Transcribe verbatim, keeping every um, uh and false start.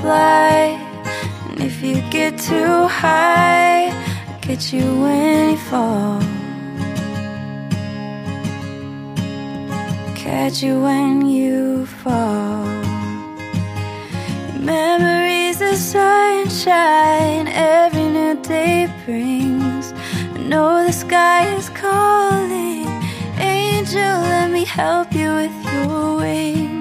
fly. And if you get too high, I'll catch you when you fall. Catch you when you fall. Memories of sunshine every new day brings. I know the sky is calling. Angel, let me help you with your wings.